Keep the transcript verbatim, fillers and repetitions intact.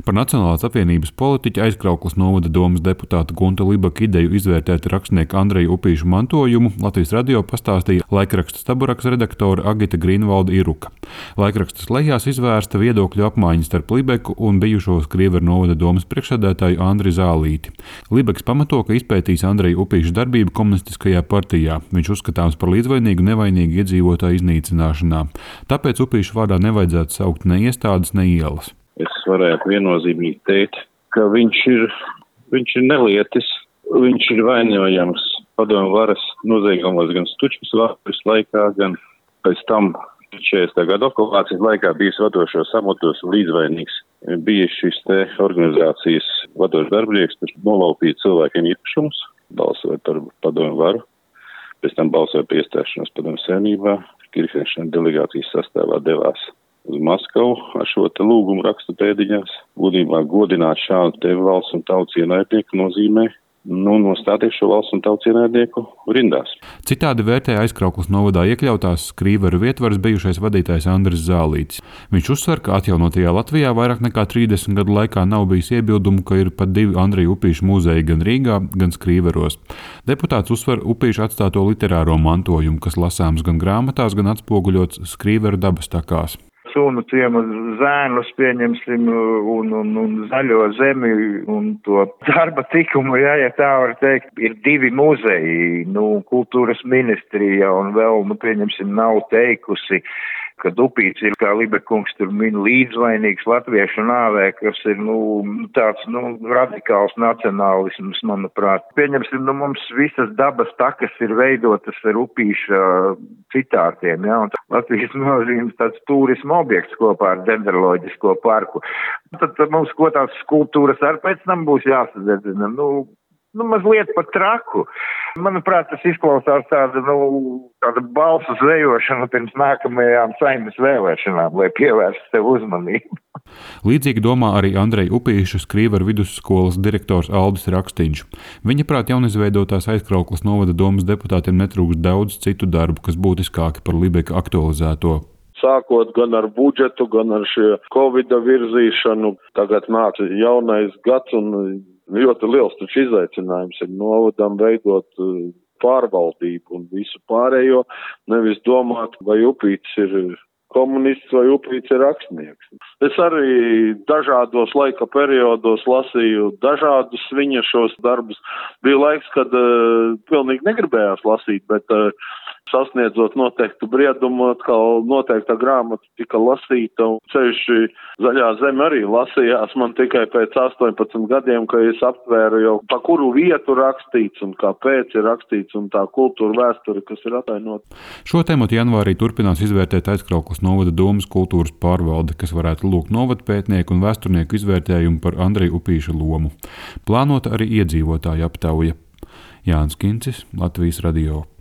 Par Nacionālās apvienības politiķa Aizkraukles novada domes deputāta Gunta Libaka ideju izvērtēt rakstnieka Andreja Upīša mantojumu Latvijas radio pastāstīja laikraksta Staburaks redaktore Agita Grīnvalda Iruka. Laikrakstas lejās izvērsta viedokļu apmaiņa starp Libeku un bijušo Skrīveru novada domes priekšsēdētāju Andri Zālīti. Libeks pamato, ka izpētīs Andreja Upīša darbību komunistiskajā partijā. Viņš uzskatāms par līdzvainīgu nevainīgu iedzīvotāju iznīcināšanā. Tāpēc Upīša vārdā nevajadzētu saukt ne iestādes, ne ielas. Es varētu viennozīmīgi teikt, ka viņš ir, viņš ir nelietis, viņš ir vainojams padomju varas noziegumos gan Stučkas varas laikā, gan pēc tam četrdesmitā gada okupācijas laikā bijis vadošos amatos un līdzvainīgs. Bija šis te organizācijas vadošs darbinieks, kas nolaupīja cilvēkiem īpašumus, balsoja par padomju varu, pēc tam balsoja par iestāšanos padomju savienībā, Kirchneša delegācijas sastāvā devās uz Maskavu ar šo te lūgumu rakstu pēdiņās. Būtībā godināt šādu te valsts un tautas ienaidnieku nozīmē, nu, nostāties šo valsts un tautas ienaidnieku rindās. Citādi vērtēja Aizkraukles novadā iekļautās Skrīveru vietvaras bijušais vadītājs Andris Zālītis. Viņš uzsver, ka atjaunotajā Latvijā vairāk nekā trīsdesmit gadu laikā nav bijis iebildumu, ka ir pat divi Andreja Upīša muzeji gan Rīgā, gan Skrīveros. Deputāts uzsver Upīša atstāto literāro mantojumu, kas lasāms gan grāmatās, gan atspoguļots Skrīveru dabas takās. Sunu ciemu zēnus, pieņemsim, un, un, un zaļo zemi un to darba tikumu, jā, ja tā var teikt, ir divi muzeji, nu, kultūras ministrija un vēl, nu, pieņemsim, nav teikusi, kad Upīts ir, kā Libekungs tur min, līdzvainīgs latviešu nāvē, kas ir, nu, tāds, nu, radikāls nacionālisms, manuprāt. Pieņemsim, nu, mums visas dabas takas ir veidotas ar Upīša citātiem, jā, un Latvijas nozīmes tāds turisma objekts kopā ar dendroloģisko parku. Tad, tad mums ko tās skulptūras ar pēc tam būs jāsadedzina, nu, Nu, mazliet pat traku. Manuprāt, tas izklausās tāda, nu, tāda balsu zvejošana pirms nākamajām Saeimas vēlēšanām, lai pievērstu tev uzmanību. Līdzīgi domā arī Andreja Upīša Skrīveru vidusskolas direktors Aldis Rakstiņš. Viņa prāt jaunizveidotās Aizkraukles novada domes deputātiem netrūkst daudz citu darbu, kas būtiskāki par Libeka aktualizēto. Sākot gan ar budžetu, gan ar šie Covida virzīšanu, tagad nāk jaunais gads un ļoti liels taču izaicinājums ir novadam veidot pārvaldību un visu pārējo, nevis domāt, vai Upīts ir komunists vai Upīts ir rakstnieks. Es arī dažādos laika periodos lasīju dažādus viņa šos darbus. Bija laiks, kad uh, pilnīgi negribējās lasīt, bet uh, sasniedzot noteiktu briedumu, atkal noteikta grāmata tika lasīta, un ceļš Zaļā zeme arī lasījās man tikai pēc astoņpadsmit gadiem, ka es aptvēru jau, pa kuru vietu rakstīts un kāpēc ir rakstīts un tā kultūra vēsture, kas ir atainota. Šo tematu janvārī turpinās izvērtēt Aizkraukles novada domes kultūras pārvalde, kas varētu lūgt novada pētnieku un vēsturnieku izvērtējumu par Andreja Upīša lomu. Plānota arī iedzīvotāju aptauja. Jānis Kincis, Latvijas radio.